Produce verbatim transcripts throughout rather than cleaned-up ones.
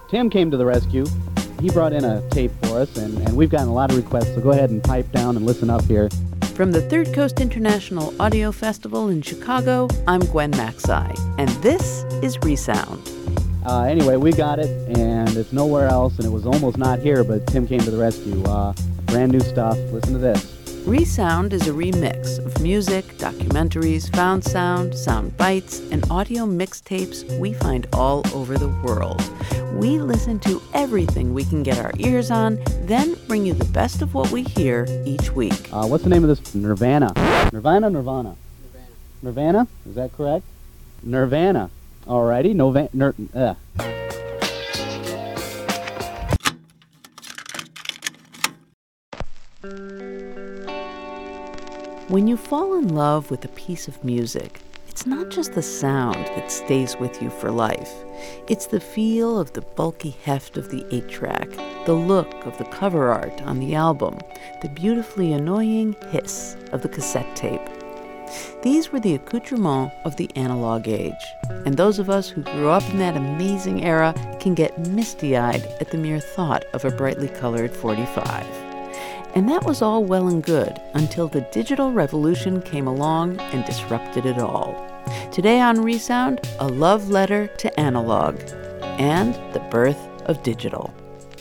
Tim came to the rescue. He brought in a tape for us, and, and we've gotten a lot of requests, so go ahead and pipe down and listen up here. From the Third Coast International Audio Festival in Chicago, I'm Gwen Macsai, and this is Resound. Uh, anyway, we got it, and it's nowhere else, and it was almost not here, but Tim came to the rescue. Uh, brand new stuff. Listen to this. Resound is a remix of music, documentaries, found sound, sound bites, and audio mixtapes we find all over the world. We listen to everything we can get our ears on, then bring you the best of what we hear each week. Uh, what's the name of this? Nirvana. Nirvana, Nirvana? Nirvana. Nirvana? Is that correct? Nirvana. Alrighty. Nova- Nir- uh. When you fall in love with a piece of music, it's not just the sound that stays with you for life. It's the feel of the bulky heft of the eight-track, the look of the cover art on the album, the beautifully annoying hiss of the cassette tape. These were the accoutrements of the analog age, and those of us who grew up in that amazing era can get misty-eyed at the mere thought of a brightly colored forty-five. And that was all well and good until the digital revolution came along and disrupted it all. Today on Resound, a love letter to analog and the birth of digital.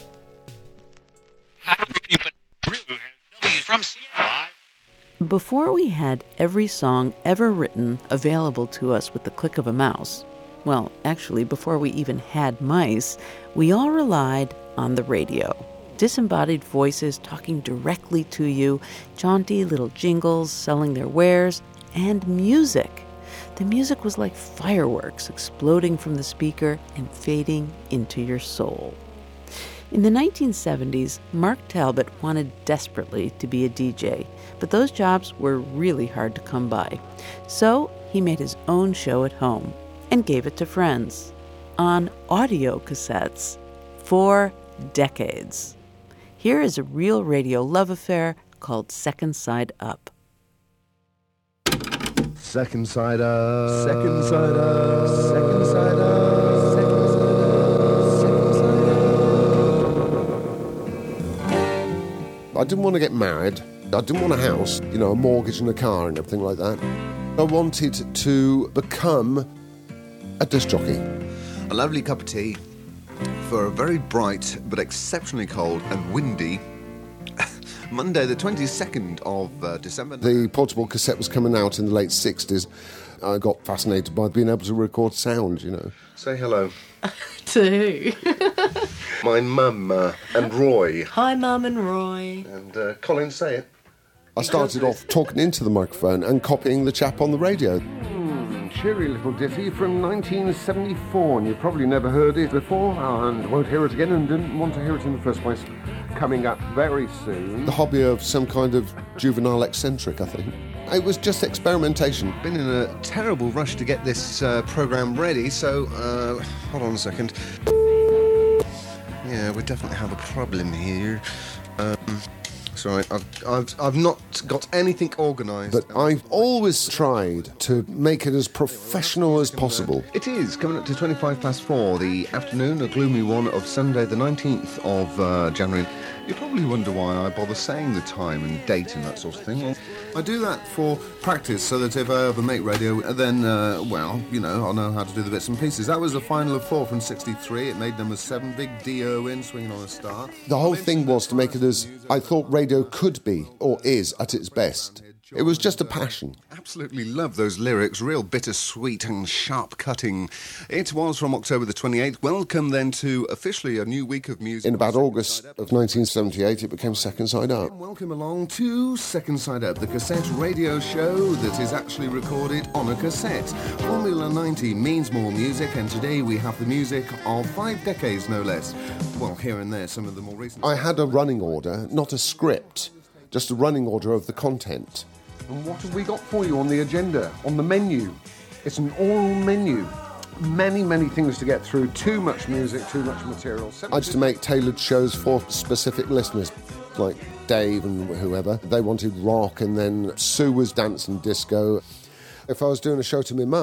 Before we had every song ever written available to us with the click of a mouse, well, actually, before we even had mice, we all relied on the radio. Disembodied voices talking directly to you, jaunty little jingles selling their wares, and music. The music was like fireworks exploding from the speaker and fading into your soul. In the nineteen seventies, Mark Talbot wanted desperately to be a D J, but those jobs were really hard to come by. So he made his own show at home and gave it to friends on audio cassettes for decades. Here is a real radio love affair called Second Side Up. Second side up. Second side up. Second side up. Second side up. Second side up. I didn't want to get married. I didn't want a house, you know, a mortgage and a car and everything like that. I wanted to become a disc jockey. A lovely cup of tea for a very bright but exceptionally cold and windy Monday the twenty-second of uh, December. The portable cassette was coming out in the late sixties. I got fascinated by being able to record sound, you know. Say hello. To who? My mum uh, and Roy. Hi, Mum and Roy. And uh, Colin, say it. I started off talking into the microphone and copying the chap on the radio. Cheery little ditty from nineteen seventy-four, and you've probably never heard it before and won't hear it again and didn't want to hear it in the first place. Coming up very soon. The hobby of some kind of juvenile eccentric, I think. It was just experimentation. Been in a terrible rush to get this uh, programme ready, so uh, hold on a second. Yeah, we definitely have a problem here. Um, That's right. I've, I've, I've not got anything organised. But I've always tried to make it as professional as possible. It is coming up to twenty-five past four, the afternoon, a gloomy one of Sunday the nineteenth of uh, January. You probably wonder why I bother saying the time and date and that sort of thing. Well, I do that for practice, so that if I ever make radio, then, uh, well, you know, I'll know how to do the bits and pieces. That was the final of four from sixty-three. It made number seven, big D O in, swinging on a star. The whole thing was to make it as I thought radio could be, or is, at its best. It was just a passion. Absolutely love those lyrics, real bittersweet and sharp-cutting. It was from October the twenty-eighth. Welcome then to officially a new week of music. In about August of nineteen seventy-eight, it became Second Side Up. Welcome along to Second Side Up, the cassette radio show that is actually recorded on a cassette. Formula ninety means more music, and today we have the music of five decades, no less. Well, here and there, some of the more recent... I had a running order, not a script, just a running order of the content. And what have we got for you on the agenda, on the menu? It's an oral menu. Many, many things to get through. Too much music, too much material. I used to make tailored shows for specific listeners, like Dave and whoever. They wanted rock, and then Sue was dance and disco. If I was doing a show to my mum,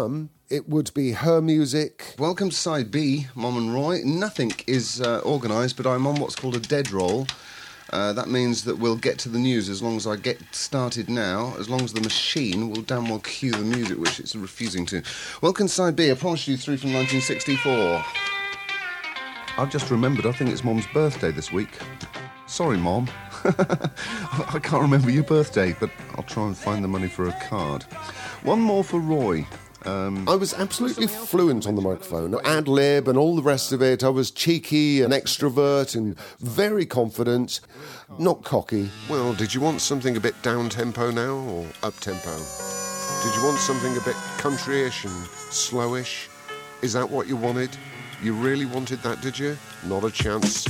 it would be her music. Welcome to Side B, Mom and Roy. Nothing is uh, organised, but I'm on what's called a dead roll. Uh, that means that we'll get to the news as long as I get started now, as long as the machine will damn well cue the music, which it's refusing to. Welcome to Side B, I promised you three from nineteen sixty-four. I've just remembered, I think it's Mom's birthday this week. Sorry, Mom. I can't remember your birthday, but I'll try and find the money for a card. One more for Roy. Um, I was absolutely fluent on the microphone, ad-lib and all the rest of it. I was cheeky and extrovert and very confident, not cocky. Well, did you want something a bit down-tempo now or up-tempo? Did you want something a bit countryish and slowish? Is that what you wanted? You really wanted that, did you? Not a chance.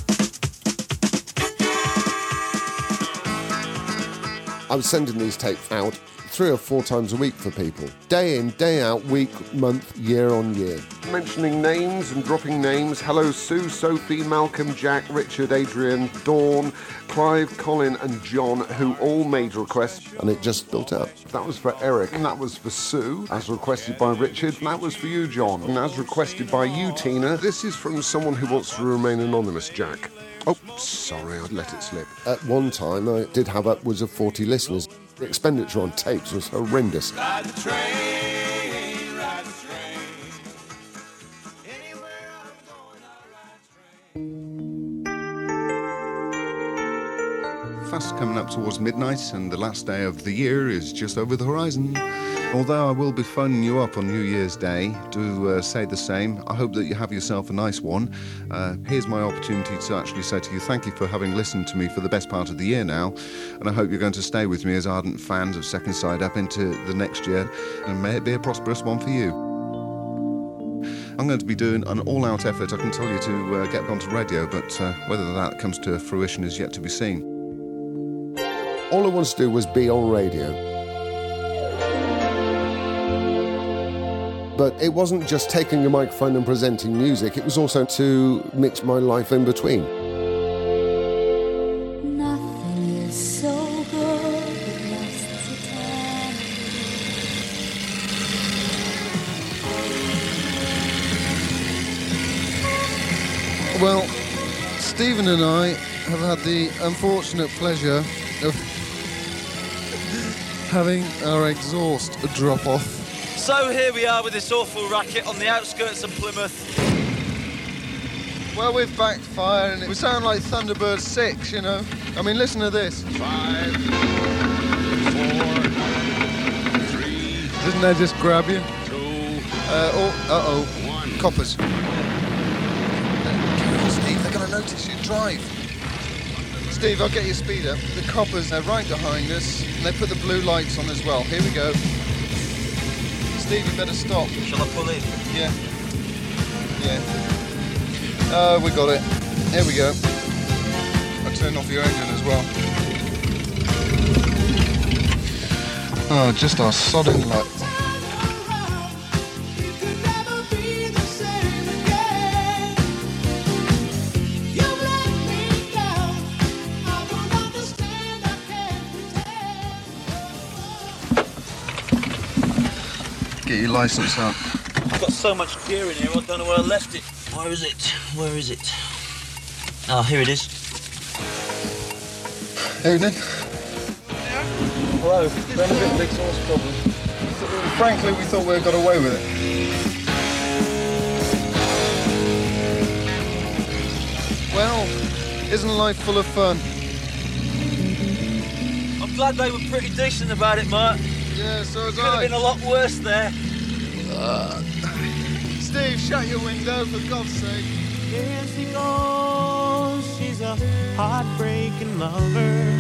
I was sending these tapes out three or four times a week for people. Day in, day out, week, month, year on year. Mentioning names and dropping names. Hello, Sue, Sophie, Malcolm, Jack, Richard, Adrian, Dawn, Clive, Colin and John, who all made requests. And it just built up. That was for Eric, and that was for Sue, as requested by Richard. And that was for you, John, and as requested by you, Tina. This is from someone who wants to remain anonymous, Jack. Oh, sorry, I'd let it slip. At one time, I did have upwards of forty listeners. The expenditure on tapes was horrendous. Ride the train, ride the train. Anywhere I'm going, I ride the train. Fast coming up towards midnight, and the last day of the year is just over the horizon. Although I will be phoning you up on New Year's Day to uh, say the same, I hope that you have yourself a nice one. Uh, here's my opportunity to actually say to you thank you for having listened to me for the best part of the year now, and I hope you're going to stay with me as ardent fans of Second Side Up into the next year, and may it be a prosperous one for you. I'm going to be doing an all-out effort, I can tell you, to uh, get onto radio, but uh, whether that comes to fruition is yet to be seen. All I wanted to do was be on radio. But it wasn't just taking a microphone and presenting music, it was also to mix my life in between. Nothing is so good it lasts eternity. Well, Stephen and I have had the unfortunate pleasure of having our exhaust drop off. So here we are with this awful racket on the outskirts of Plymouth. Well, we've backfired and we sound like Thunderbird six, you know. I mean, listen to this. Five, four, three. Doesn't that just grab you? Two. Uh, oh, uh-oh. One. Coppers. Uh, Steve, they're going to notice you drive. Steve, I'll get your speed up. The coppers are right behind us, and they put the blue lights on as well. Here we go. Steve, you better stop. Shall I pull in? Yeah. Yeah. Oh, we got it. Here we go. I'll turn off your engine as well. Oh, just our sodding luck. Get your licence up. I've got so much gear in here, I don't know where I left it. Where is it? Where is it? Ah, oh, here it is. Evening. Hello. We're having a bit of exhaust problem. Frankly, we thought we got away with it. Well, isn't life full of fun? I'm glad they were pretty decent about it, Mark. Yeah, so was Could have I. been a lot worse there. Uh, Steve, shut your window, for God's sake. There she goes, she's a heartbreaking lover.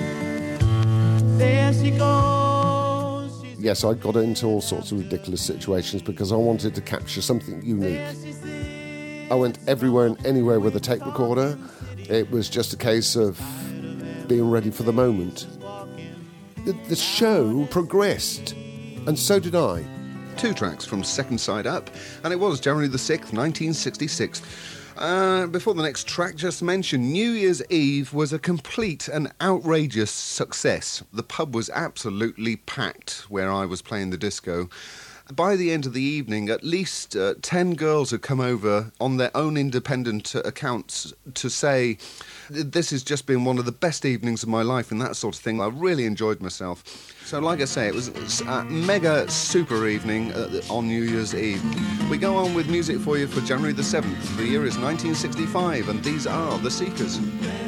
There she goes, she's... Yes, I got into all sorts of ridiculous situations because I wanted to capture something unique. I went everywhere and anywhere with a tape recorder. It was just a case of being ready for the moment. The, the show progressed, and so did I. Two tracks from Second Side Up, and it was January the sixth, nineteen sixty-six. Uh, before the next track, just mentioned, New Year's Eve was a complete and outrageous success. The pub was absolutely packed where I was playing the disco. By the end of the evening, at least uh, ten girls had come over on their own independent uh, accounts to say, this has just been one of the best evenings of my life and that sort of thing. I really enjoyed myself. So like I say, it was a mega super evening uh, on New Year's Eve. We go on with music for you for January the seventh. The year is nineteen sixty-five, and these are The Seekers.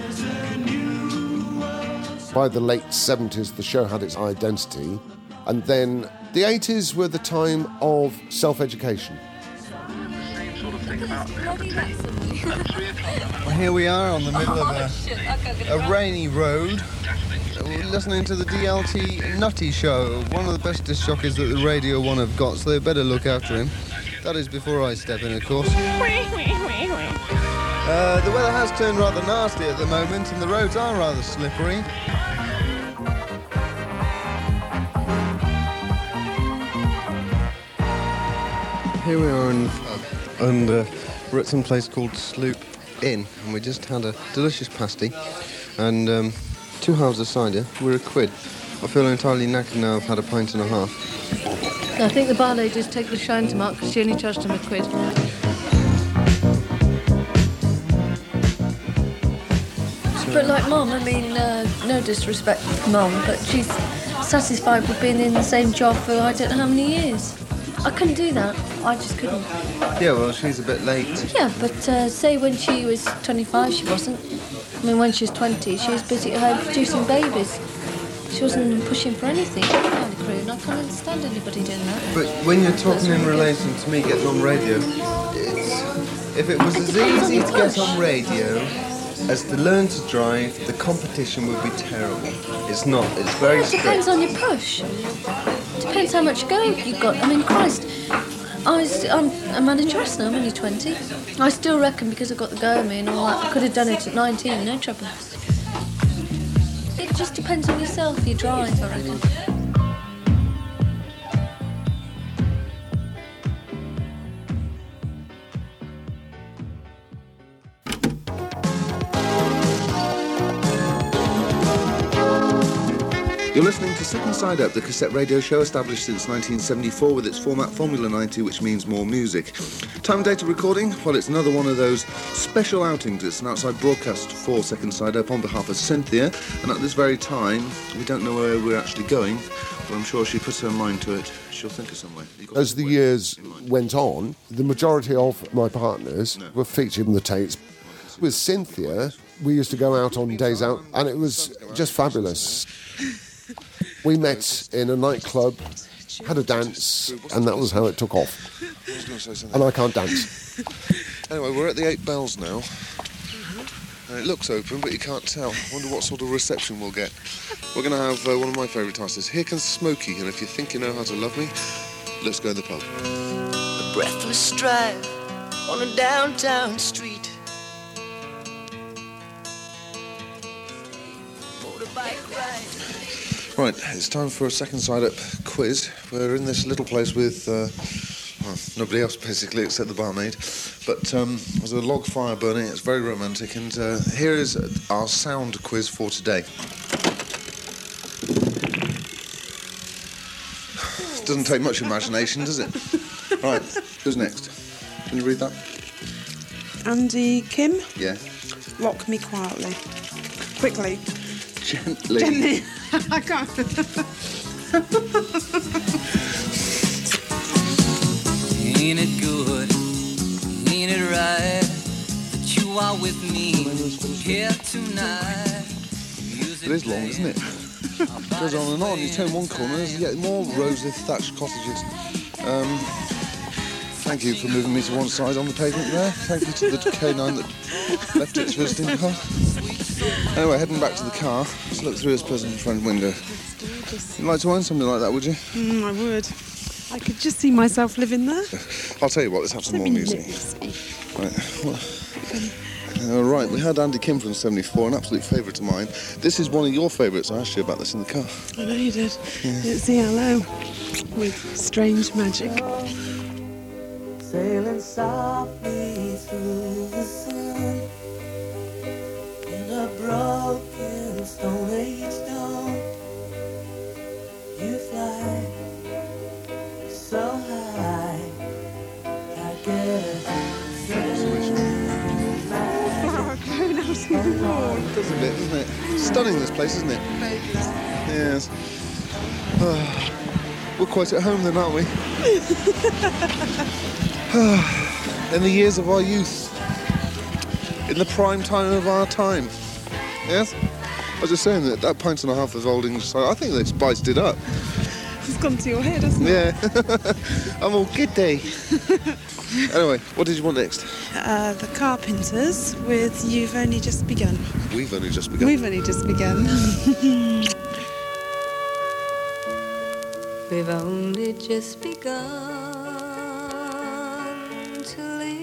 By the late seventies, the show had its identity, and then the eighties were the time of self-education. Well, here we are on the middle of a, a rainy road. We're listening to the D L T Nutty Show, one of the best disc jockeys that the Radio One have got, so they better look after him. That is before I step in, of course. Uh, the weather has turned rather nasty at the moment, and the roads are rather slippery. Here we are in the pub, and uh, we're at some place called Sloop Inn, and we just had a delicious pasty, and um, two halves of cider. We're a quid. I feel entirely knackered now. I've had a pint and a half. I think the bar ladies take the shine to Mark because she only charged him a quid. But like Mum, I mean, uh, no disrespect to Mum, but she's satisfied with being in the same job for I don't know how many years. I couldn't do that. I just couldn't. Yeah, well, she's a bit late. Yeah, but uh, say when she was twenty-five, she wasn't. I mean, when she was twenty, she was busy at home producing babies. She wasn't pushing for anything, that kind of crew, and I can't understand anybody doing that. But when you're talking That's in really relation to me getting on radio, it's, if it was as easy to get on radio as to learn to drive, the competition would be terrible. It's not. It's very It strict. depends on your push. Depends how much go you've got. I mean, Christ, I was, I'm a manageress now, I'm only twenty. I still reckon because I've got the go in me and all that, I could have done it at nineteen, no trouble. It just depends on yourself, your drive, I reckon. You're listening to Second Side Up, the cassette radio show established since nineteen seventy-four with its format Formula ninety, which means more music. Time data recording? Well, it's another one of those special outings. It's an outside broadcast for Second Side Up on behalf of Cynthia, and at this very time, we don't know where we're actually going, but I'm sure she puts her mind to it. She'll think of somewhere. As the years went on, the majority of my partners were featured in the tapes. With Cynthia, we used to go out on days out, and it was just fabulous. We met in a nightclub, had a dance, and that was how it took off. I was going to say something. And I can't dance. Anyway, we're at the Eight Bells now. And it looks open, but you can't tell. I wonder what sort of reception we'll get. We're going to have uh, one of my favourite artists. Here comes Smokey, and if you think you know how to love me, let's go to the pub. A breathless drive on a downtown street. Motorbike ride. Right, it's time for a Second Side Up quiz. We're in this little place with uh, well, nobody else basically except the barmaid. But um, there's a log fire burning, it's very romantic, and uh, here is our sound quiz for today. Doesn't take much imagination, does it? Right, who's next? Can you read that? Andy Kim, Yeah. lock me quietly. Quickly. Gently. Gently. I can't. Ain't it good? Ain't it right that you are with me here tonight? It is long, isn't it? It goes on and on. You turn one corner, you get more rosy thatched cottages. Um, thank you for moving me to one side on the pavement there. Thank you to the K nine that left its visiting car. Anyway, heading back to the car. Let's look through his pleasant front window. You'd like to own something like that, would you? Mm, I would. I could just see myself living there. I'll tell you what, let's have some more music. Right. Well, uh, right, we had Andy Kim from seventy-four, an absolute favourite of mine. This is one of your favourites. I asked you about this in the car. I know you did. Yeah. It's E L O with Strange Magic. Sailing softly through the sun in a broken Stone Age dawn. You fly so high. Oh, it does a bit, doesn't it? Stunning, this place, isn't it? Yes. Oh, we're quite at home then, aren't we? In the years of our youth. In the prime time of our time. Yes? I was just saying that that pint and a half of Old English cider, I think they've spiced it up. It's gone to your head, hasn't it? Yeah. I'm all giddy. Anyway, what did you want next? Uh, the Carpenters with You've Only Just Begun. We've only just begun. We've only just begun. We've only just begun to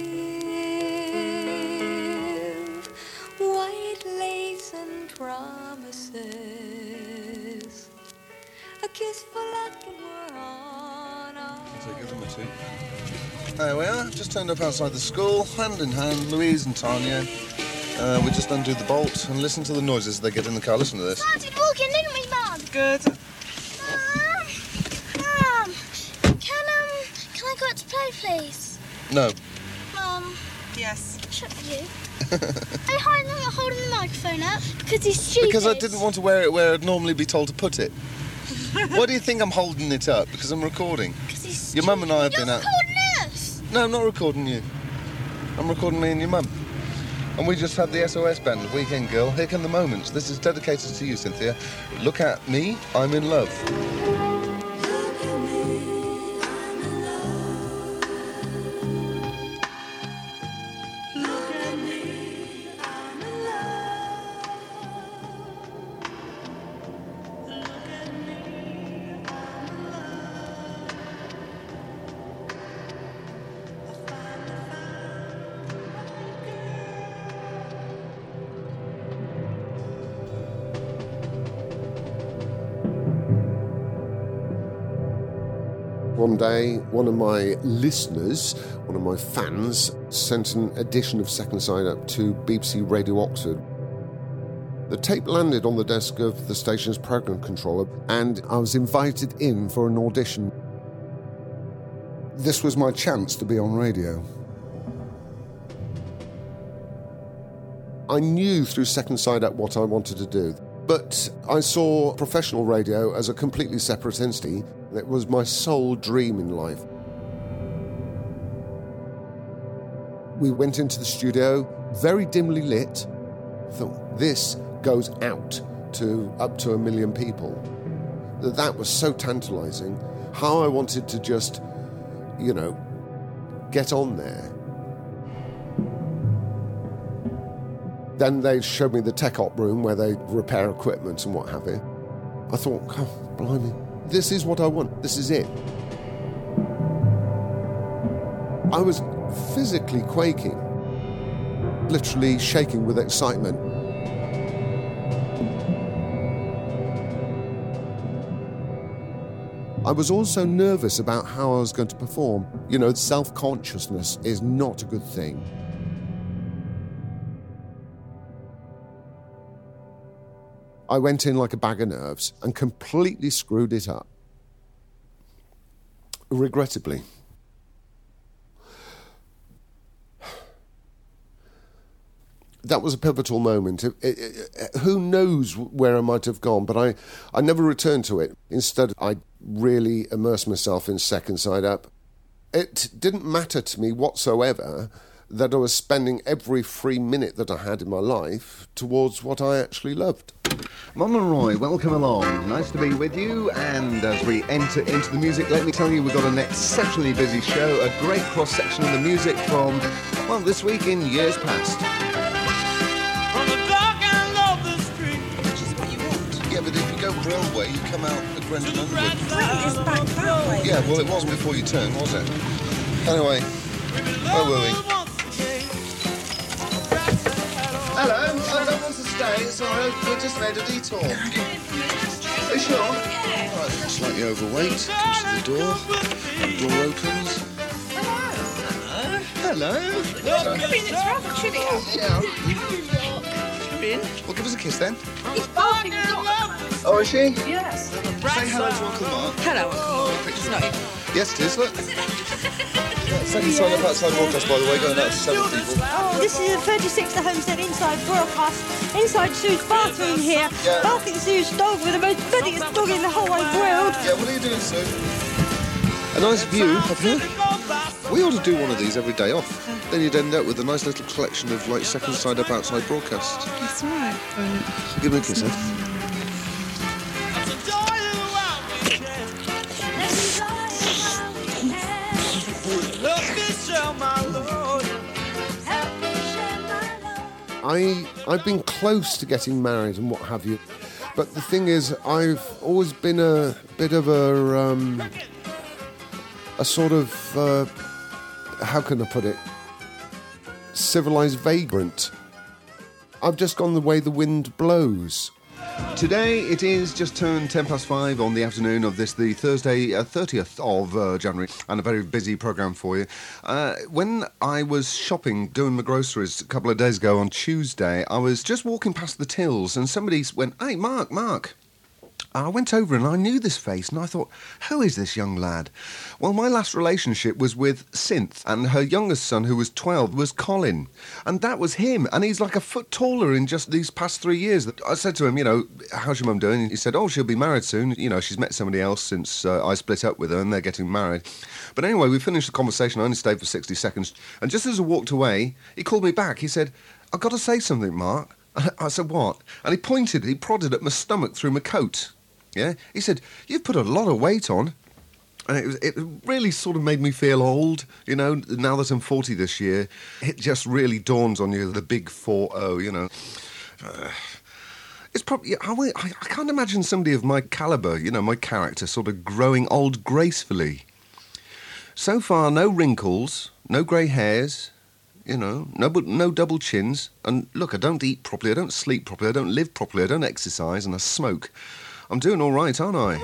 live. White lace and promises. A kiss for luck and we're on our So give them a two. There we are, just turned up outside the school, hand in hand, Louise and Tanya. Uh, we just undo the bolt and listen to the noises as they get in the car. Listen to this. Started walking, didn't we, Mum? Good. Mum, Mum, can um, can I go out to play, please? No. Mum. Yes. Shut you. I hide not holding the microphone up because he's stupid. Because I didn't want to wear it where I'd normally be told to put it. Why do you think I'm holding it up? Because I'm recording. Because he's Your mum and I have You're been out. recording us. No, I'm not recording you. I'm recording me and your mum. And we just had the S O S band, Weekend Girl. Here come the moments. This is dedicated to you, Cynthia. Look at me, I'm in love. One day, one of my listeners, one of my fans, sent an edition of Second Side Up to B B C Radio Oxford. The tape landed on the desk of the station's programme controller, and I was invited in for an audition. This was my chance to be on radio. I knew through Second Side Up what I wanted to do, but I saw professional radio as a completely separate entity. It was my sole dream in life. We went into the studio, very dimly lit. I thought, this goes out to up to a million people. That was so tantalising. How I wanted to just, you know, get on there. Then they showed me the tech op room where they repair equipment and what have you. I thought, oh, blimey, this is what I want. This is it. I was physically quaking, literally shaking with excitement. I was also nervous about how I was going to perform. You know, self-consciousness is not a good thing. I went in like a bag of nerves and completely screwed it up. Regrettably. That was a pivotal moment. It, it, it, who knows where I might have gone, but I, I never returned to it. Instead, I really immersed myself in Second Side Up. It didn't matter to me whatsoever that I was spending every free minute that I had in my life towards what I actually loved. Mum and Roy, welcome along. Nice to be with you. And as we enter into the music, let me tell you, we've got an exceptionally busy show, a great cross-section of the music from, well, this week in years past. From the dark end of the street. Which is what you want. Yeah, but if you go Brill Way, you come out at Brendan Underwood. Brill is back that way. Yeah, well, it was before you turned, was it? Anyway, where were we? Hello, I don't want to stay. It's all right. We just made a detour. Are you sure? Yeah. Right, slightly overweight. Comes to the door. The door opens. Hello. Hello. I mean, it's rather chilly out. Yeah. Come in. Well, give us a kiss then. He's barking a dog. Oh, is she? Yes. Say hello to Uncle Mark. Hello, Uncle Mark. It's not you. Yes, it is. Look. Second sign up outside broadcast, by the way, going out to seven people. Oh, this is the thirty-sixth Homestead inside broadcast. Inside Sue's bathroom here. Yeah. Bathing Sue's dog with the most prettiest dog in the whole wide world. Yeah, what are you doing, Sue? A nice view up here. We ought to do one of these every day off. Then you'd end up with a nice little collection of, like, second side up outside broadcast. That's right. Give me a kiss, eh? I, I've been close to getting married and what have you, but the thing is, I've always been a bit of a, um, a sort of, uh, how can I put it, civilised vagrant. I've just gone the way the wind blows. Today it is just turned ten past five on the afternoon of this, the Thursday uh, thirtieth of uh, January, and a very busy programme for you. Uh, when I was shopping, doing my groceries a couple of days ago on Tuesday, I was just walking past the tills and somebody went, "Hey, Mark, Mark." I went over and I knew this face and I thought, who is this young lad? Well, my last relationship was with Synth, and her youngest son, who was twelve, was Colin. And that was him. And he's like a foot taller in just these past three years. I said to him, you know, how's your mum doing? And he said, oh, she'll be married soon. You know, she's met somebody else since uh, I split up with her and they're getting married. But anyway, we finished the conversation. I only stayed for sixty seconds. And just as I walked away, he called me back. He said, I've got to say something, Mark. I said, what? And he pointed, he prodded at my stomach through my coat. Yeah, he said, you've put a lot of weight on. And it, was, it really sort of made me feel old, you know, now that I'm forty this year. It just really dawns on you, the big four oh, you know. Uh, it's probably, I, I, I can't imagine somebody of my calibre, you know, my character, sort of growing old gracefully. So far, no wrinkles, no grey hairs, you know, no, no double chins. And look, I don't eat properly, I don't sleep properly, I don't live properly, I don't exercise, and I smoke. I'm doing all right, aren't I?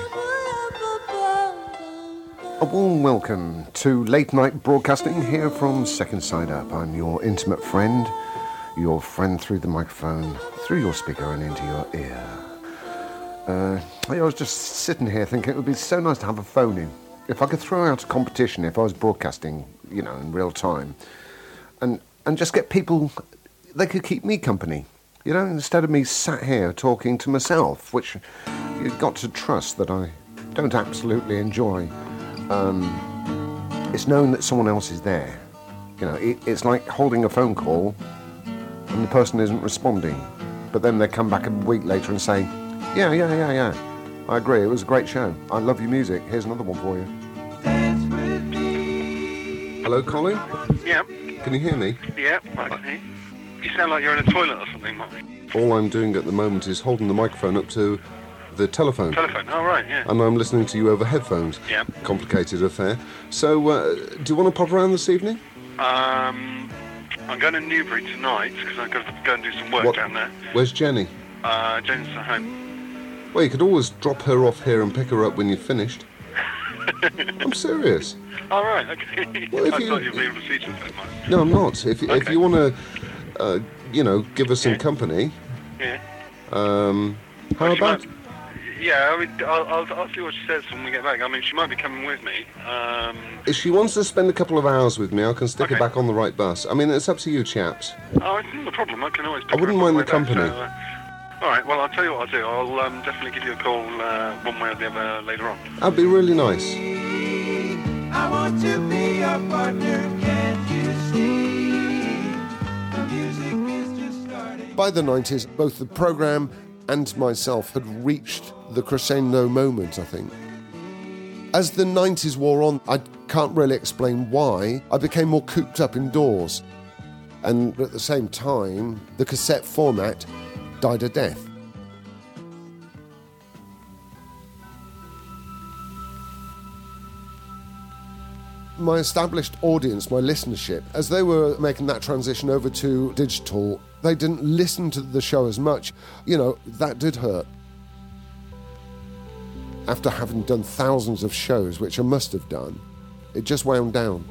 A warm welcome to late night broadcasting here from Second Side Up. I'm your intimate friend, your friend through the microphone, through your speaker and into your ear. Uh, I was just sitting here thinking it would be so nice to have a phone in. If I could throw out a competition, if I was broadcasting, you know, in real time, and and just get people, they could keep me company. You know, instead of me sat here talking to myself, which you've got to trust that I don't absolutely enjoy. Um, it's knowing that someone else is there. You know, it, it's like holding a phone call and the person isn't responding. But then they come back a week later and say, yeah, yeah, yeah, yeah, I agree, it was a great show. I love your music. Here's another one for you. Hello, Colin? Yeah. Can you hear me? Yeah, I can hear you. You sound like you're in a toilet or something, Mark. All I'm doing at the moment is holding the microphone up to the telephone. Telephone, oh, right, yeah. And I'm listening to you over headphones. Yeah. Complicated affair. So, uh, do you want to pop around this evening? Um, I'm going to Newbury tonight because I've got to go and do some work What? down there. Where's Jenny? Uh, Jen's at home. Well, you could always drop her off here and pick her up when you're finished. I'm serious. All right, okay. Well, if I you- thought you were being facetious then, Mark. No, I'm not. If, if Okay. you want to, uh, you know, give us some Yeah. company, Yeah. um, how Well, she about... might- Yeah, I mean, I'll, I'll, I'll see what she says when we get back. I mean, she might be coming with me. Um, If she wants to spend a couple of hours with me, I can stick her Okay. back on the right bus. I mean, it's up to you, chaps. oh, it's not a problem. I can always pick I wouldn't her up on mind the way back, company. so, uh, all right, well, I'll tell you what I'll do. I'll um, definitely give you a call uh, one way or the other later on. That'd be really nice. I want to be your partner, can't you see? The music is just starting. By the nineties, both the programme and myself had reached the crescendo moment, I think. As the nineties wore on, I can't really explain why, I became more cooped up indoors. And at the same time, the cassette format died a death. My established audience, my listenership, as they were making that transition over to digital, they didn't listen to the show as much. You know, that did hurt. After having done thousands of shows, which I must have done, it just wound down.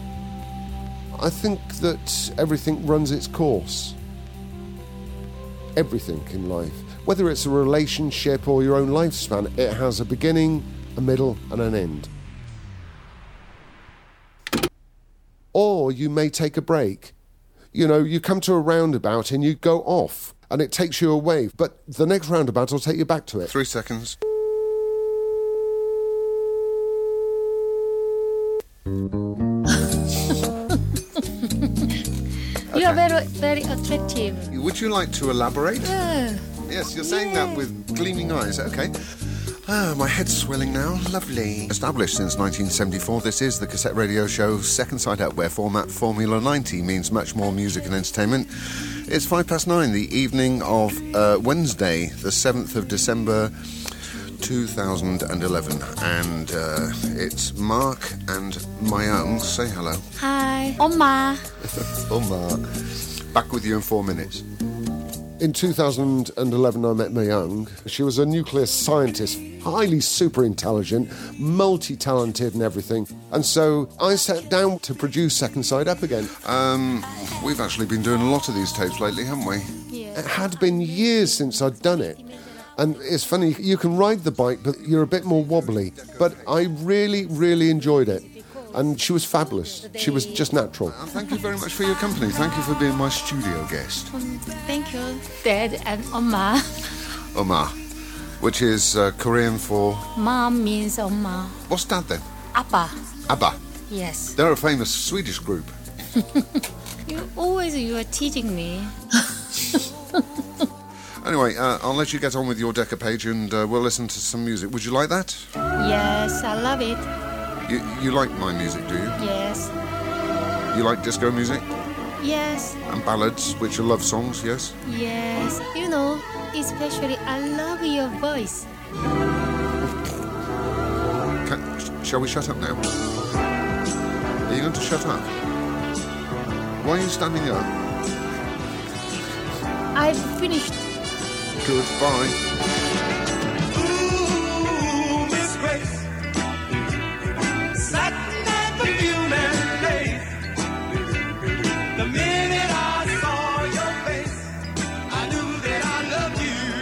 I think that everything runs its course. everything in life. Whether it's a relationship or your own lifespan, it has a beginning, a middle, and an end. Or you may take a break. You know, you come to a roundabout and you go off, and it takes you away, but the next roundabout will take you back to it. Three seconds. You are very, very attractive. Would you like to elaborate? Uh, Yes, you're saying that with gleaming eyes. Okay. Ah, my head's swelling now. Lovely. Established since nineteen seventy-four, this is the Cassette Radio Show Second Side Up, where format Formula ninety means much more music and entertainment. It's five past nine, the evening of uh, Wednesday, the seventh of December, two thousand eleven. And uh, it's Mark and Mayung. Say hello. Hi. Oma. Oma. Back with you in four minutes. In two thousand eleven, I met Mayung. She was a nuclear scientist, highly super intelligent, multi-talented and everything. And so I sat down to produce Second Side Up again. Um, we've actually been doing a lot of these tapes lately, haven't we? Yeah. It had been years since I'd done it. And it's funny, you can ride the bike, but you're a bit more wobbly. But I really, really enjoyed it. And she was fabulous. She was just natural. And thank you very much for your company. Thank you for being my studio guest. Um, thank you, Dad and Oma. Oma, which is uh, Korean for... Mom means Oma. What's Dad then? Appa. ABBA. Yes. They're a famous Swedish group. You always you are teaching me. Anyway, uh, I'll let you get on with your Decca page and uh, we'll listen to some music. Would you like that? Yes, I love it. You, you like my music, do you? Yes. You like disco music? Yes. And ballads, which are love songs, yes? Yes. You know, especially I love your voice. Can, sh- shall we shut up now? Are you going to shut up? Why are you standing up? I've finished. Goodbye. Ooh, Miss Grace. Satin and perfume and lace. The minute I saw your face, I knew that I loved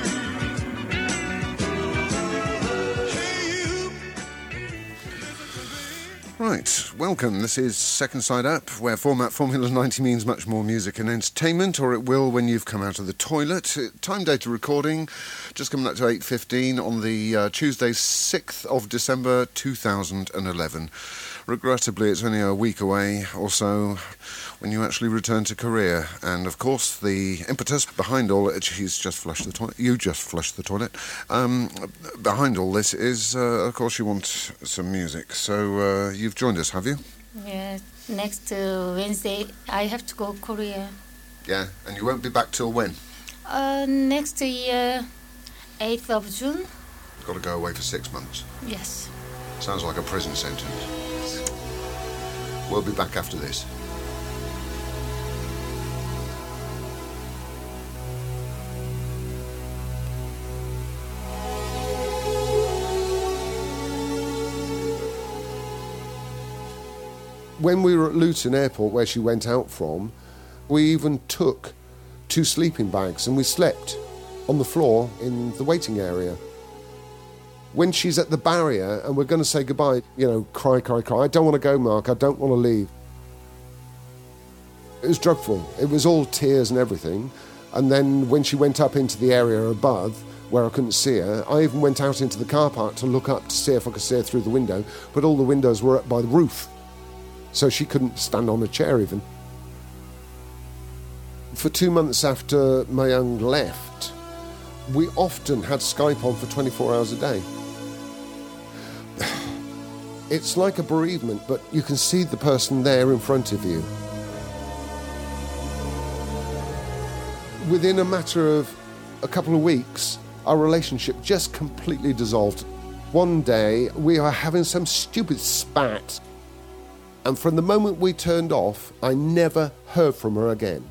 you. Right, welcome. This is Second Side Up, where format Formula ninety means much more music and entertainment, or it will when you've come out of the toilet. Uh, Time data recording, just coming up to eight fifteen on the uh, Tuesday, sixth of December two thousand eleven. Regrettably, it's only a week away or so when you actually return to Korea. And, of course, the impetus behind all it, she's just flushed the toilet, you just flushed the toilet, um, behind all this is, uh, of course, you want some music. So uh, you've joined us, have you? Yeah, next uh, Wednesday I have to go Korea. Yeah, and you won't be back till when? Uh, next year, eighth of June. You've got to go away for six months. Yes. Sounds like a prison sentence. We'll be back after this. When we were at Luton Airport, where she went out from, we even took two sleeping bags and we slept on the floor in the waiting area. When she's at the barrier and we're going to say goodbye, you know, cry, cry, cry, I don't want to go, Mark, I don't want to leave. It was dreadful. It was all tears and everything. And then when she went up into the area above, where I couldn't see her, I even went out into the car park to look up to see if I could see her through the window, but all the windows were up by the roof, so she couldn't stand on a chair even. For two months after Mayung left, we often had Skype on for twenty-four hours a day. It's like a bereavement, but you can see the person there in front of you. Within a matter of a couple of weeks, our relationship just completely dissolved. One day, we were having some stupid spat, and from the moment we turned off, I never heard from her again.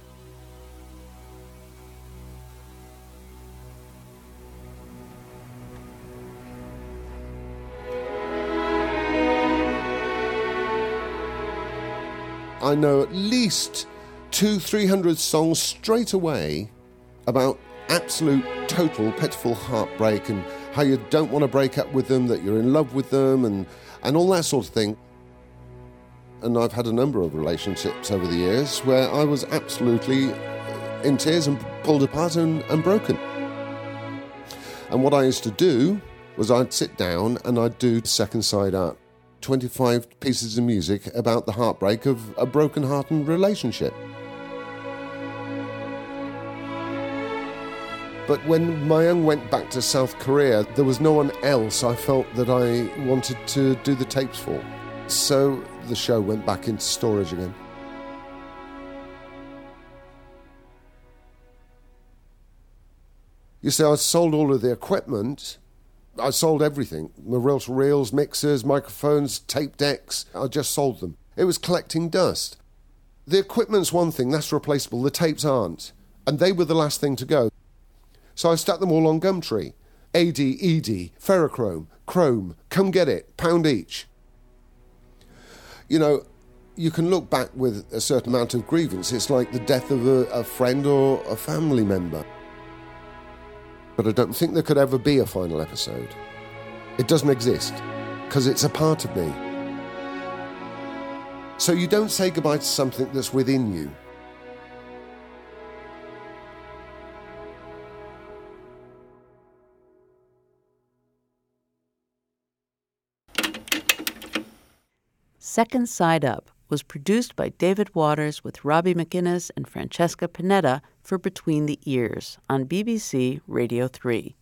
I know at least two, three hundred songs straight away about absolute, total, pitiful heartbreak and how you don't want to break up with them, that you're in love with them and, and all that sort of thing. And I've had a number of relationships over the years where I was absolutely in tears and pulled apart and, and broken. And what I used to do was I'd sit down and I'd do Second Side Up, twenty-five pieces of music about the heartbreak of a broken-hearted relationship. But when Myung went back to South Korea, there was no one else I felt that I wanted to do the tapes for. So the show went back into storage again. You see, I sold all of the equipment. I sold everything. My reel-to-reels, mixers, microphones, tape decks. I just sold them. It was collecting dust. The equipment's one thing, that's replaceable. The tapes aren't. And they were the last thing to go. So I stuck them all on Gumtree. A D, E D, ferrochrome, chrome, come get it, pound each. You know, you can look back with a certain amount of grievance. It's like the death of a, a friend or a family member. But I don't think there could ever be a final episode. It doesn't exist, because it's a part of me. So you don't say goodbye to something that's within you. Second Side Up was produced by David Waters with Robbie McInnes and Francesca Panetta for Between the Ears on B B C Radio three.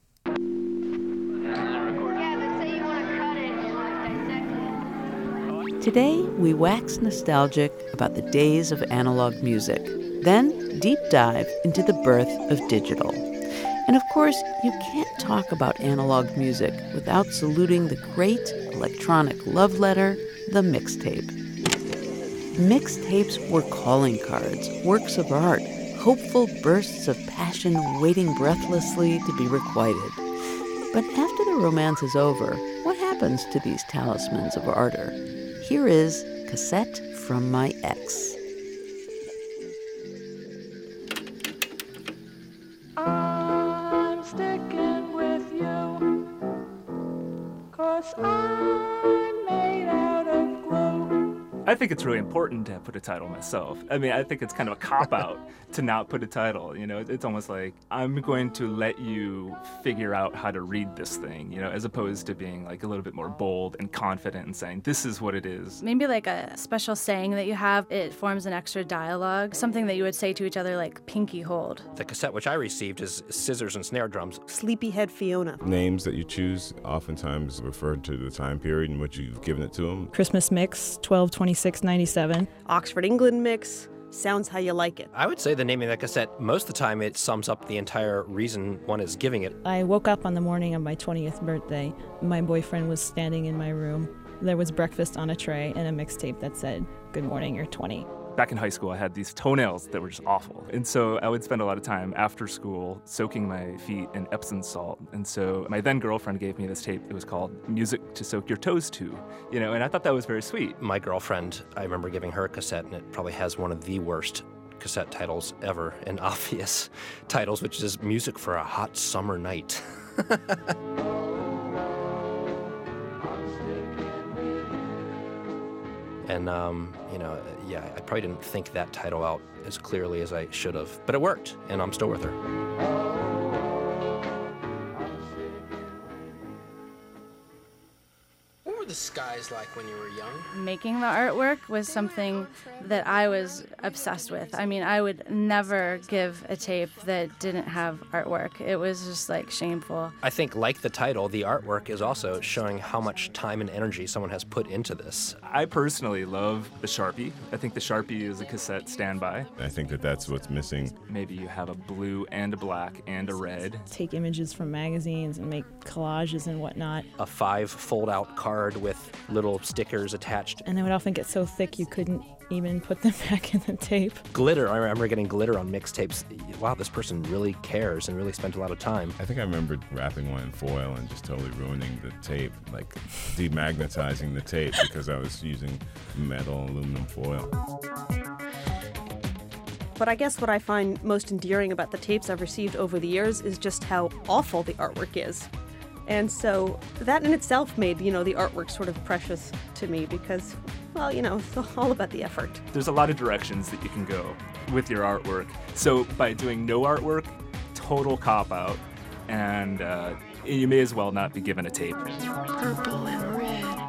Today, we wax nostalgic about the days of analog music, then deep dive into the birth of digital. And of course, you can't talk about analog music without saluting the great electronic love letter, the mixtape. Mixtapes were calling cards, works of art, hopeful bursts of passion waiting breathlessly to be requited. But after the romance is over, what happens to these talismans of ardor? Here is Cassette from My Ex. I'm sticking with you, 'cause I'm made out of glue. I think it's really important to put a title myself. I mean, I think it's kind of a cop-out to not put a title, you know? It's almost like, I'm going to let you figure out how to read this thing, you know, as opposed to being like a little bit more bold and confident and saying, this is what it is. Maybe like a special saying that you have, it forms an extra dialogue, something that you would say to each other like pinky hold. The cassette which I received is scissors and snare drums. Sleepyhead Fiona. Names that you choose oftentimes refer to the time period in which you've given it to them. Christmas Mix, twelve twenty-six ninety-seven. Oxford England Mix, Sounds How You Like It. I would say the name of that cassette, most of the time it sums up the entire reason one is giving it. I woke up on the morning of my twentieth birthday. My boyfriend was standing in my room. There was breakfast on a tray and a mixtape that said, "Good morning, you're twenty." Back in high school, I had these toenails that were just awful. And so I would spend a lot of time after school soaking my feet in Epsom salt. And so my then girlfriend gave me this tape. It was called Music to Soak Your Toes To, you know, and I thought that was very sweet. My girlfriend, I remember giving her a cassette, and it probably has one of the worst cassette titles ever, and obvious titles, which is Music for a Hot Summer Night. And, um, you know, yeah, I probably didn't think that title out as clearly as I should have. But it worked, and I'm still with her. What were the skies like when you were young? Making the artwork was something that I was obsessed with. I mean, I would never give a tape that didn't have artwork. It was just, like, shameful. I think, like the title, the artwork is also showing how much time and energy someone has put into this. I personally love the Sharpie. I think the Sharpie is a cassette standby. I think that that's what's missing. Maybe you have a blue and a black and a red. Take images from magazines and make collages and whatnot. A five fold-out card with little stickers attached. And they would often get so thick you couldn't even put them back in the tape. Glitter, I remember getting glitter on mixtapes. Wow, this person really cares and really spent a lot of time. I think I remember wrapping one in foil and just totally ruining the tape, like demagnetizing the tape because I was using metal aluminum foil. But I guess what I find most endearing about the tapes I've received over the years is just how awful the artwork is. And so that in itself made, you know, the artwork sort of precious to me because, well, you know, it's all about the effort. There's a lot of directions that you can go with your artwork. So by doing no artwork, total cop-out, and uh, you may as well not be given a tape. Purple and red.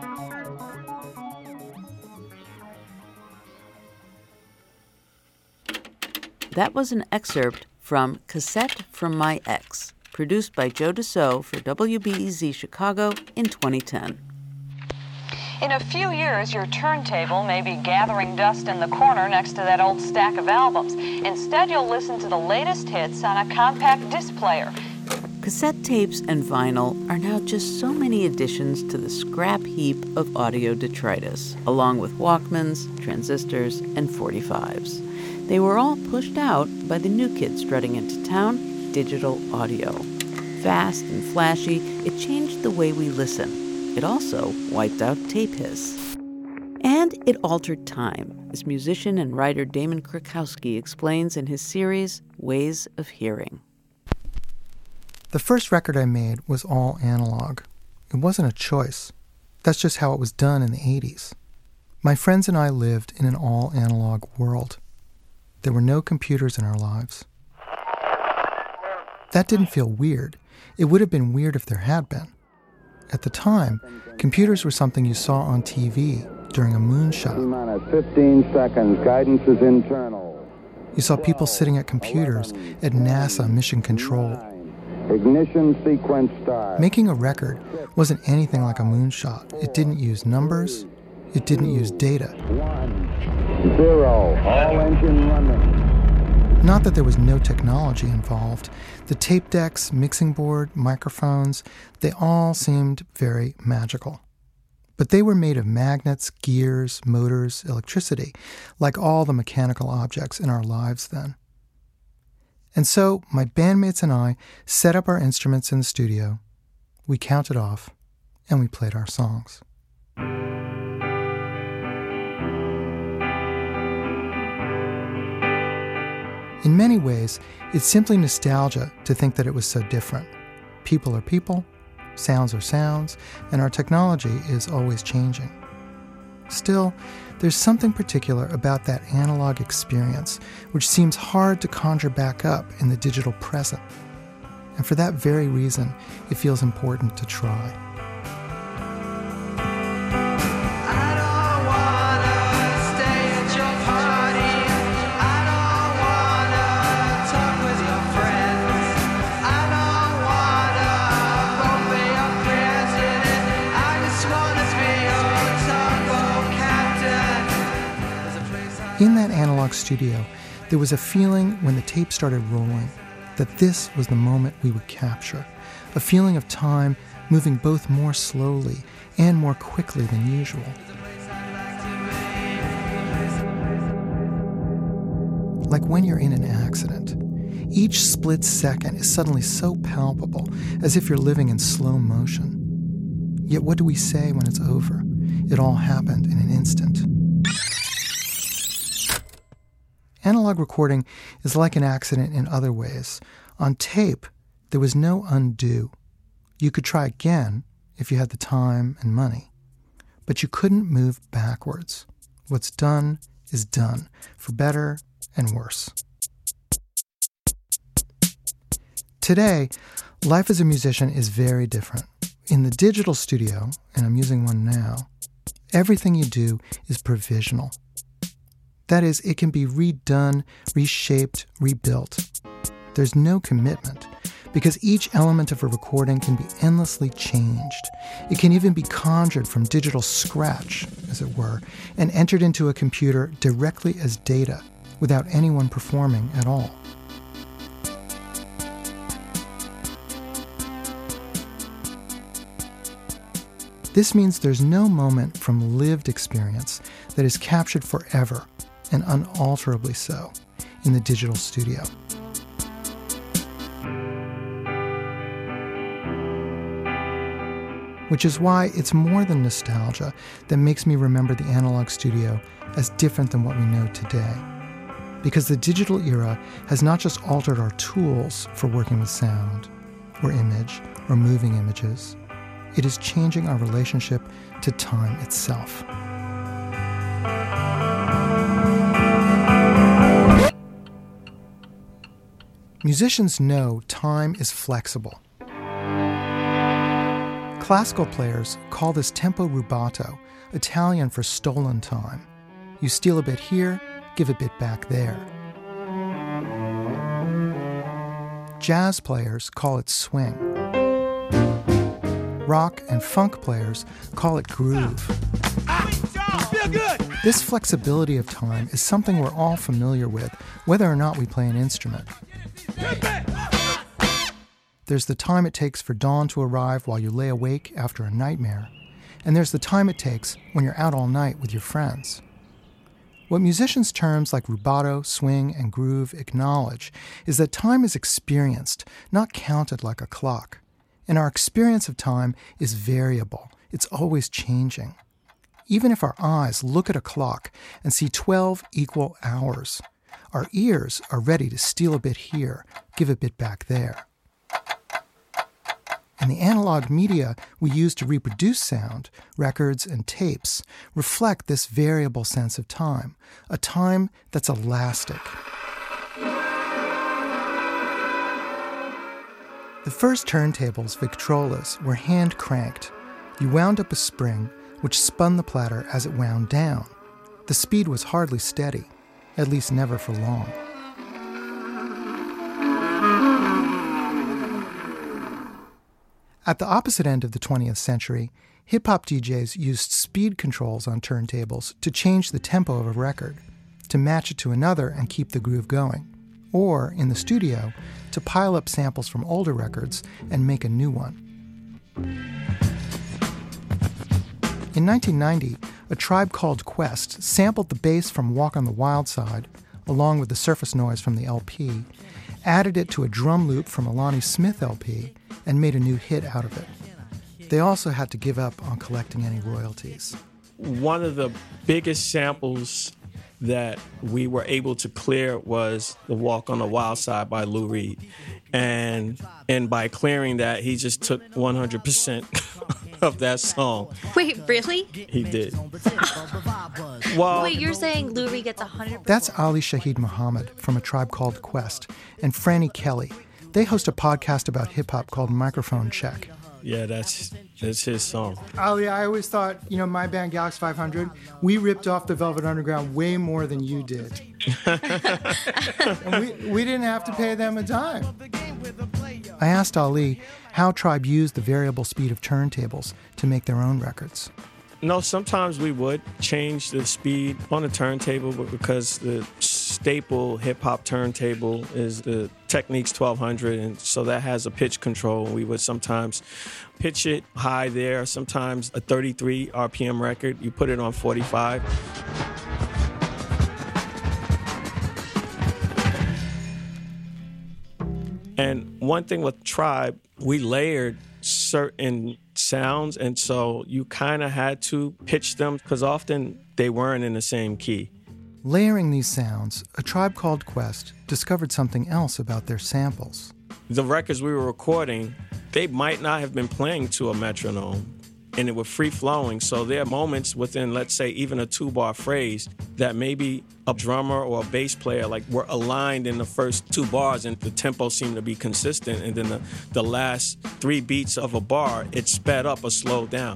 That was an excerpt from Cassette from My Ex, produced by Joe Dassault for W B E Z Chicago in twenty ten. In a few years, your turntable may be gathering dust in the corner next to that old stack of albums. Instead, you'll listen to the latest hits on a compact disc player. Cassette tapes and vinyl are now just so many additions to the scrap heap of audio detritus, along with Walkmans, transistors, and forty-fives. They were all pushed out by the new kid strutting into town, digital audio. Fast and flashy, it changed the way we listen. It also wiped out tape hiss. And it altered time, as musician and writer Damon Krukowski explains in his series, Ways of Hearing. The first record I made was all analog. It wasn't a choice. That's just how it was done in the eighties. My friends and I lived in an all-analog world. There were no computers in our lives. That didn't feel weird. It would have been weird if there had been. At the time, computers were something you saw on T V during a moonshot. fifteen seconds. Guidance is internal. You saw people sitting at computers at NASA Mission Control. Ignition sequence start. Making a record wasn't anything like a moonshot. It didn't use numbers. It didn't use data. One, zero, all engine running. Not that there was no technology involved. The tape decks, mixing board, microphones, they all seemed very magical. But they were made of magnets, gears, motors, electricity, like all the mechanical objects in our lives then. And so my bandmates and I set up our instruments in the studio, we counted off, and we played our songs. In many ways, it's simply nostalgia to think that it was so different. People are people, sounds are sounds, and our technology is always changing. Still, there's something particular about that analog experience which seems hard to conjure back up in the digital present. And for that very reason, it feels important to try. In that analog studio, there was a feeling when the tape started rolling that this was the moment we would capture, a feeling of time moving both more slowly and more quickly than usual. Like when you're in an accident, each split second is suddenly so palpable, as if you're living in slow motion. Yet what do we say when it's over? It all happened in an instant. Analog recording is like an accident in other ways. On tape, there was no undo. You could try again if you had the time and money, but you couldn't move backwards. What's done is done, for better and worse. Today, life as a musician is very different. In the digital studio, and I'm using one now, everything you do is provisional. That is, it can be redone, reshaped, rebuilt. There's no commitment, because each element of a recording can be endlessly changed. It can even be conjured from digital scratch, as it were, and entered into a computer directly as data, without anyone performing at all. This means there's no moment from lived experience that is captured forever, and unalterably so, in the digital studio. Which is why it's more than nostalgia that makes me remember the analog studio as different than what we know today. because the digital era has not just altered our tools for working with sound or image or moving images, it is changing our relationship to time itself. Musicians know time is flexible. Classical players call this tempo rubato, Italian for stolen time. You steal a bit here, give a bit back there. Jazz players call it swing. Rock and funk players call it groove. This flexibility of time is something we're all familiar with, whether or not we play an instrument. There's the time it takes for dawn to arrive while you lay awake after a nightmare, and there's the time it takes when you're out all night with your friends. What musicians' terms like rubato, swing, and groove acknowledge is that time is experienced, not counted like a clock. And our experience of time is variable. It's always changing. Even if our eyes look at a clock and see twelve equal hours, our ears are ready to steal a bit here, give a bit back there. And the analog media we use to reproduce sound, records and tapes, reflect this variable sense of time, a time that's elastic. The first turntables, Victrolas, were hand-cranked. You wound up a spring, which spun the platter as it wound down. The speed was hardly steady, at least never for long. At the opposite end of the twentieth century, hip-hop D Js used speed controls on turntables to change the tempo of a record, to match it to another and keep the groove going, or, in the studio, to pile up samples from older records and make a new one. In nineteen ninety, A Tribe Called Quest sampled the bass from Walk on the Wild Side, along with the surface noise from the L P, added it to a drum loop from a Lonnie Smith L P, and made a new hit out of it. They also had to give up on collecting any royalties. One of the biggest samples that we were able to clear was the Walk on the Wild Side by Lou Reed. And and by clearing that, he just took one hundred percent of that song. Wait, really? He did. Well, Wait, you're saying Lou Reed gets one hundred percent? That's Ali Shaheed Muhammad from A Tribe Called Quest and Franny Kelly. They host a podcast about hip-hop called Microphone Check. Yeah, that's that's his song. Ali, I always thought, you know, my band Galaxy five hundred, we ripped off the Velvet Underground way more than you did. And we, we didn't have to pay them a dime. I asked Ali how Tribe used the variable speed of turntables to make their own records. No, sometimes we would change the speed on the turntable, but because the staple hip-hop turntable is the Technics twelve hundred, and so that has a pitch control. We would sometimes pitch it high there, sometimes a thirty-three R P M record, you put it on forty-five. And one thing with Tribe, we layered certain sounds, and so you kind of had to pitch them because often they weren't in the same key. Layering these sounds, A Tribe Called Quest discovered something else about their samples. The records we were recording, they might not have been playing to a metronome, and it was free-flowing, so there are moments within, let's say, even a two-bar phrase that maybe a drummer or a bass player like were aligned in the first two bars and the tempo seemed to be consistent, and then the, the last three beats of a bar, it sped up or slowed down.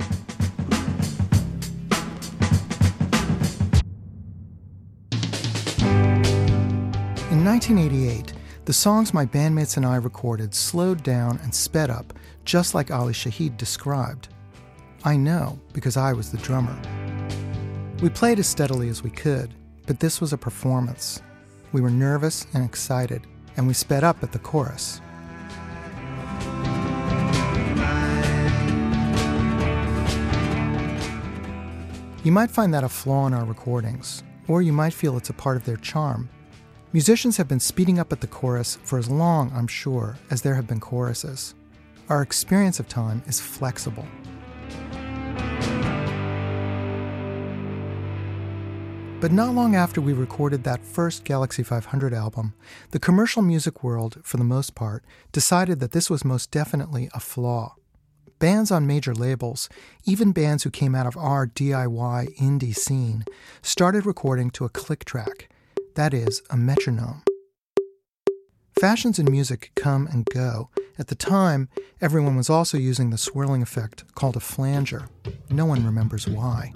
In nineteen eighty-eight, the songs my bandmates and I recorded slowed down and sped up, just like Ali Shaheed described. I know, because I was the drummer. We played as steadily as we could, but this was a performance. We were nervous and excited, and we sped up at the chorus. You might find that a flaw in our recordings, or you might feel it's a part of their charm. Musicians have been speeding up at the chorus for as long, I'm sure, as there have been choruses. Our experience of time is flexible. But not long after we recorded that first Galaxy five hundred album, the commercial music world, for the most part, decided that this was most definitely a flaw. Bands on major labels, even bands who came out of our D I Y indie scene, started recording to a click track, that is, a metronome. Fashions in music come and go. At the time, everyone was also using the swirling effect called a flanger. No one remembers why.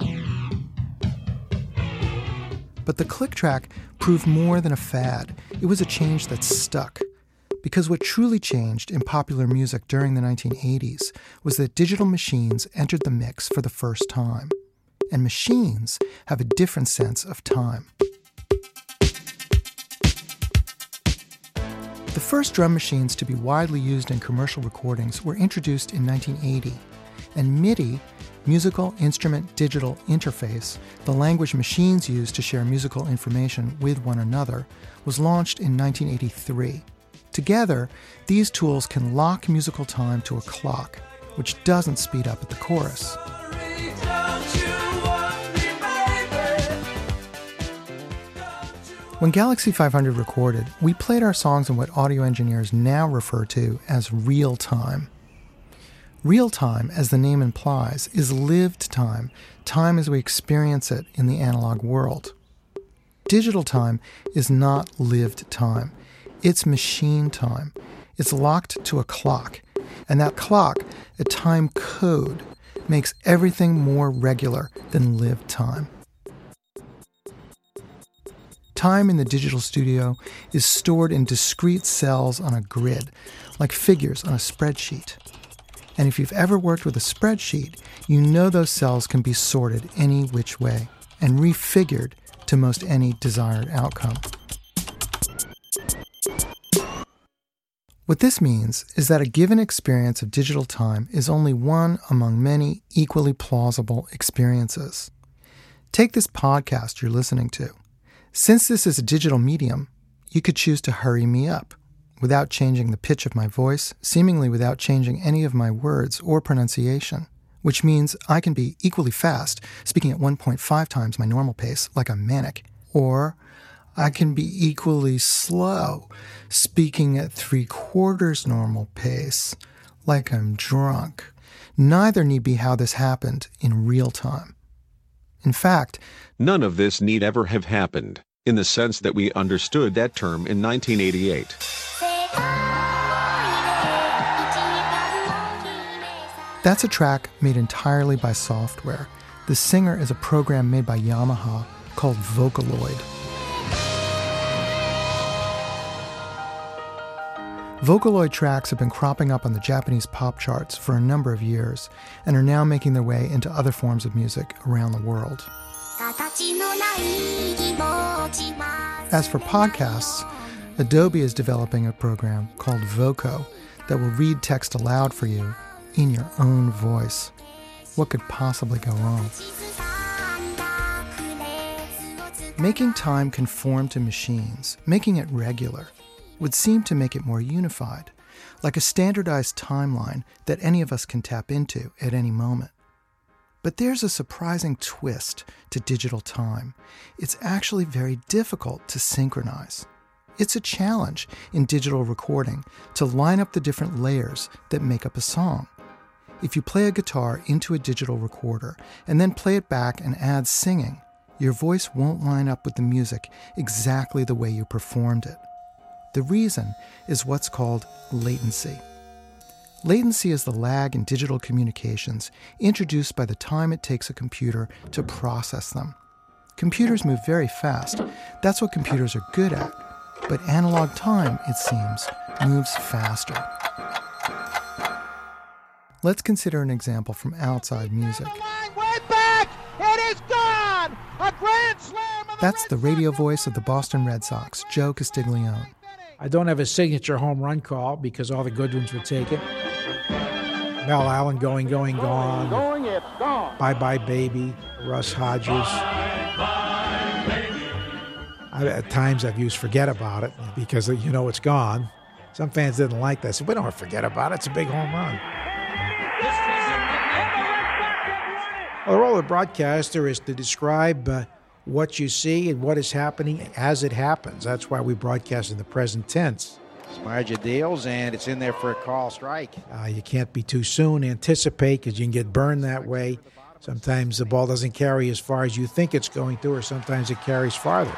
But the click track proved more than a fad. It was a change that stuck. Because what truly changed in popular music during the nineteen eighties was that digital machines entered the mix for the first time. And machines have a different sense of time. The first drum machines to be widely used in commercial recordings were introduced in nineteen eighty, and MIDI, Musical Instrument Digital Interface, the language machines use to share musical information with one another, was launched in nineteen eighty-three. Together, these tools can lock musical time to a clock, which doesn't speed up at the chorus. When Galaxy five hundred recorded, we played our songs in what audio engineers now refer to as real time. Real time, as the name implies, is lived time, time as we experience it in the analog world. Digital time is not lived time. It's machine time. It's locked to a clock. And that clock, a time code, makes everything more regular than lived time. Time in the digital studio is stored in discrete cells on a grid, like figures on a spreadsheet. And if you've ever worked with a spreadsheet, you know those cells can be sorted any which way and refigured to most any desired outcome. What this means is that a given experience of digital time is only one among many equally plausible experiences. Take this podcast you're listening to. Since this is a digital medium, you could choose to hurry me up without changing the pitch of my voice, seemingly without changing any of my words or pronunciation, which means I can be equally fast, speaking at one point five times my normal pace, like I'm manic, or I can be equally slow, speaking at three-quarters normal pace, like I'm drunk. Neither need be how this happened in real time. In fact, none of this need ever have happened, in the sense that we understood that term in nineteen eighty-eight. That's a track made entirely by software. The singer is a program made by Yamaha called Vocaloid. Vocaloid tracks have been cropping up on the Japanese pop charts for a number of years and are now making their way into other forms of music around the world. As for podcasts, Adobe is developing a program called Voco that will read text aloud for you in your own voice. What could possibly go wrong? Making time conform to machines, making it regular, would seem to make it more unified, like a standardized timeline that any of us can tap into at any moment. But there's a surprising twist to digital time. It's actually very difficult to synchronize. It's a challenge in digital recording to line up the different layers that make up a song. If you play a guitar into a digital recorder and then play it back and add singing, your voice won't line up with the music exactly the way you performed it. The reason is what's called latency. Latency is the lag in digital communications introduced by the time it takes a computer to process them. Computers move very fast. That's what computers are good at. But analog time, it seems, moves faster. Let's consider an example from outside music. Way back! It is gone! A grand slam! That's the radio voice of the Boston Red Sox, Joe Castiglione. I don't have a signature home run call because all the good ones were taken. Mel Allen, Going, Going, Gone. Going, it's gone. Bye Bye Baby, Russ Hodges. I, at times I've used Forget About It because you know it's gone. Some fans didn't like that. I said, we don't forget about it. It's a big home run. Well, the role of the broadcaster is to describe uh, what you see and what is happening as it happens. That's why we broadcast in the present tense. Smarja deals, and it's in there for a call strike. Uh, you can't be too soon, anticipate, because you can get burned that way. Sometimes the ball doesn't carry as far as you think it's going to, or sometimes it carries farther.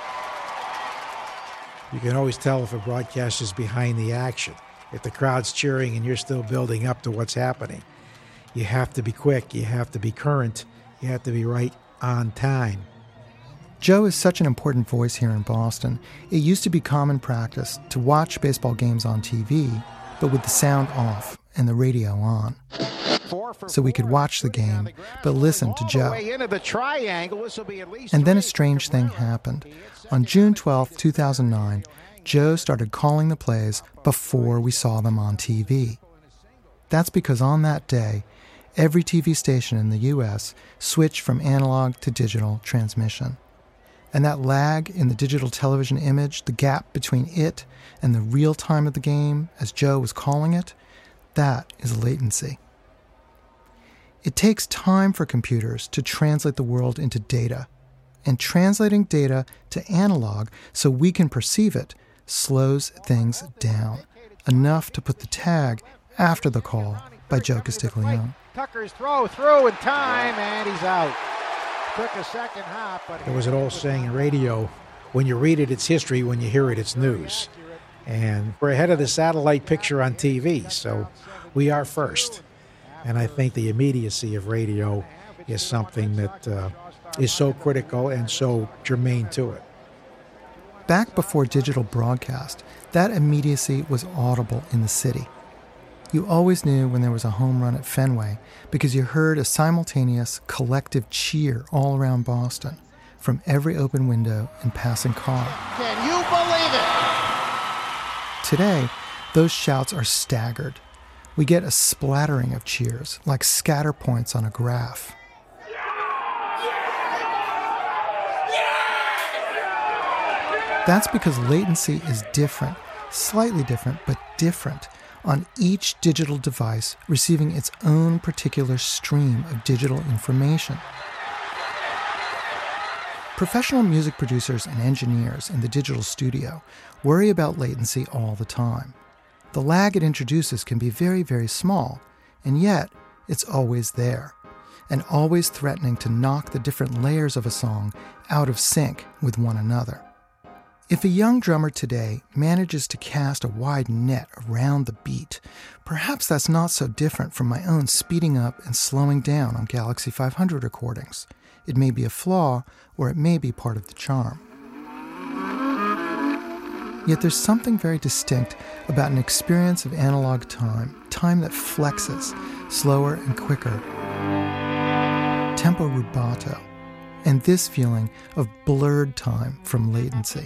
You can always tell if a broadcast is behind the action. If the crowd's cheering and you're still building up to what's happening, you have to be quick, you have to be current, you have to be right on time. Joe is such an important voice here in Boston. It used to be common practice to watch baseball games on T V, but with the sound off and the radio on. So we could watch the game, but listen to Joe. And then a strange thing happened. On June twelfth, two thousand nine, Joe started calling the plays before we saw them on T V. That's because on that day, every T V station in the U S switched from analog to digital transmission. And that lag in the digital television image, the gap between it and the real time of the game, as Joe was calling it, that is latency. It takes time for computers to translate the world into data. And translating data to analog so we can perceive it slows things down, enough to put the tag after the call by Joe Castiglione. Tucker's throw through in time, and he's out. Took a second hop, but there was an old saying in radio, when you read it, it's history. When you hear it, it's news. And we're ahead of the satellite picture on T V, so we are first. And I think the immediacy of radio is something that uh, is so critical and so germane to it. Back before digital broadcast, that immediacy was audible in the city. You always knew when there was a home run at Fenway because you heard a simultaneous collective cheer all around Boston from every open window and passing car. Can you believe it? Today, those shouts are staggered. We get a splattering of cheers, like scatter points on a graph. That's because latency is different, slightly different, but different, on each digital device receiving its own particular stream of digital information. Professional music producers and engineers in the digital studio worry about latency all the time. The lag it introduces can be very, very small, and yet it's always there, and always threatening to knock the different layers of a song out of sync with one another. If a young drummer today manages to cast a wide net around the beat, perhaps that's not so different from my own speeding up and slowing down on Galaxy five hundred recordings. It may be a flaw, or it may be part of the charm. Yet there's something very distinct about an experience of analog time, time that flexes, slower and quicker, tempo rubato, and this feeling of blurred time from latency.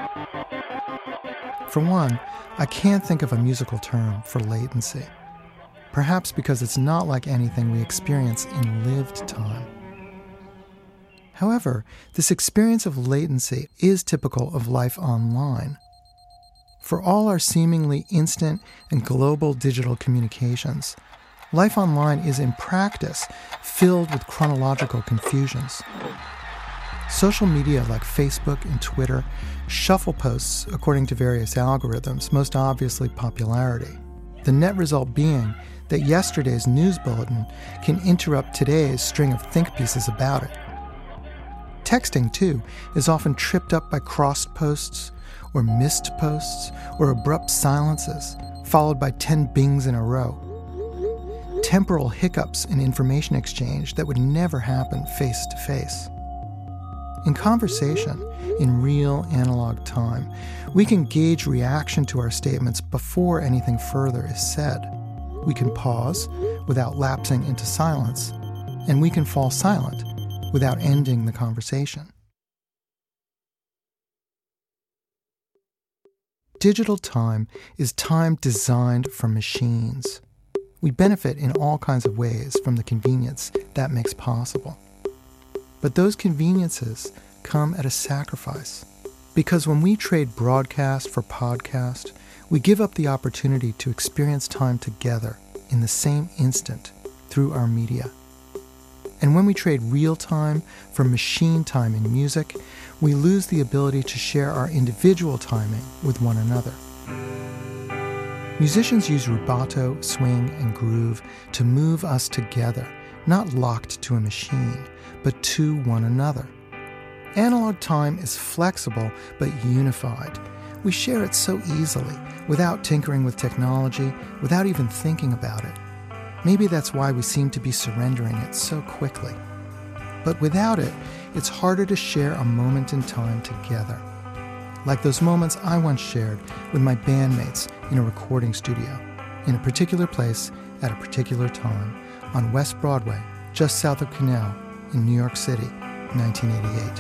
For one, I can't think of a musical term for latency, perhaps because it's not like anything we experience in lived time. However, this experience of latency is typical of life online. For all our seemingly instant and global digital communications, life online is in practice filled with chronological confusions. Social media like Facebook and Twitter shuffle posts according to various algorithms, most obviously popularity. The net result being that yesterday's news bulletin can interrupt today's string of think pieces about it. Texting, too, is often tripped up by crossed posts, or missed posts, or abrupt silences, followed by ten bings in a row. Temporal hiccups in information exchange that would never happen face to face. In conversation, in real analog time, we can gauge reaction to our statements before anything further is said. We can pause without lapsing into silence, and we can fall silent without ending the conversation. Digital time is time designed for machines. We benefit in all kinds of ways from the convenience that makes possible. But those conveniences come at a sacrifice. Because when we trade broadcast for podcast, we give up the opportunity to experience time together in the same instant through our media. And when we trade real time for machine time in music, we lose the ability to share our individual timing with one another. Musicians use rubato, swing, and groove to move us together, not locked to a machine, but to one another. Analog time is flexible but unified. We share it so easily, without tinkering with technology, without even thinking about it. Maybe that's why we seem to be surrendering it so quickly. But without it, it's harder to share a moment in time together. Like those moments I once shared with my bandmates in a recording studio, in a particular place at a particular time, on West Broadway, just south of Canal, in New York City, nineteen eighty-eight.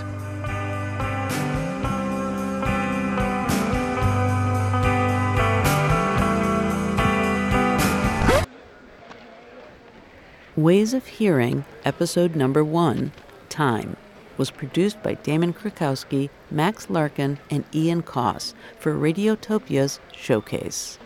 Ways of Hearing, episode number one, Time, was produced by Damon Krakowski, Max Larkin, and Ian Koss for Radiotopia's Showcase.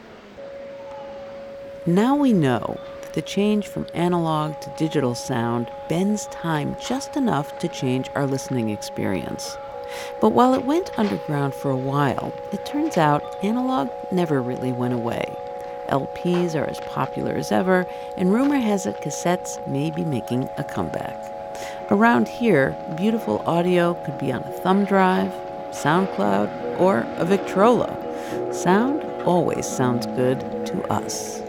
Now we know that the change from analog to digital sound bends time just enough to change our listening experience. But while it went underground for a while, it turns out analog never really went away. L Ps are as popular as ever, and rumor has it cassettes may be making a comeback. Around here, beautiful audio could be on a thumb drive, SoundCloud, or a Victrola. Sound always sounds good to us.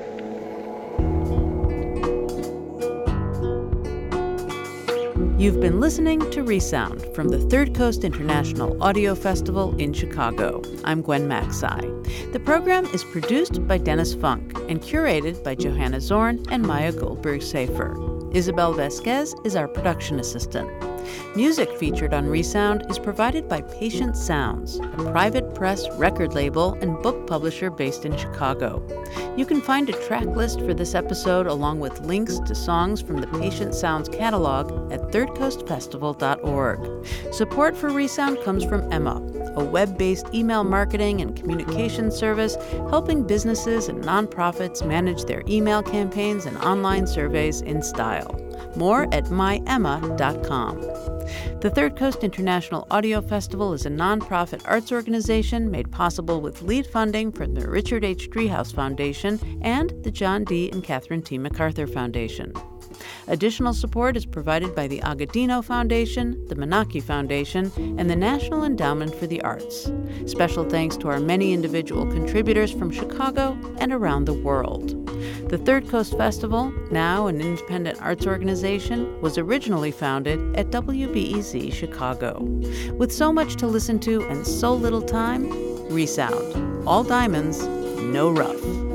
You've been listening to Resound from the Third Coast International Audio Festival in Chicago. I'm Gwen Macsai. The program is produced by Dennis Funk and curated by Johanna Zorn and Maya Goldberg-Safer. Isabel Vasquez is our production assistant. Music featured on Resound is provided by Patient Sounds, a private press record label and book publisher based in Chicago. You can find a track list for this episode along with links to songs from the Patient Sounds catalog at third coast festival dot org. Support for Resound comes from Emma, a web-based email marketing and communication service helping businesses and nonprofits manage their email campaigns and online surveys in style. More at my emma dot com. The Third Coast International Audio Festival is a nonprofit arts organization made possible with lead funding from the Richard H. Driehaus Foundation and the John D. and Catherine T. MacArthur Foundation. Additional support is provided by the Agudino Foundation, the Menaki Foundation, and the National Endowment for the Arts. Special thanks to our many individual contributors from Chicago and around the world. The Third Coast Festival, now an independent arts organization, was originally founded at W B E Z Chicago. With so much to listen to and so little time, Resound. All diamonds, no rough.